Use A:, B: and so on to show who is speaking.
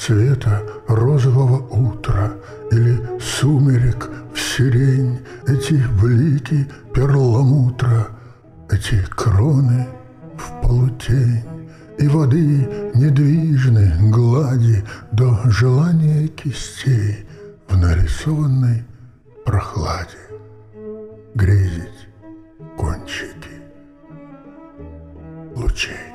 A: цвета розового утра или сумерек в сирень, эти блики перламутра, эти кроны в полутень, и воды недвижны глади до желания кистей в нарисованной прохладе грезить кончики лучей.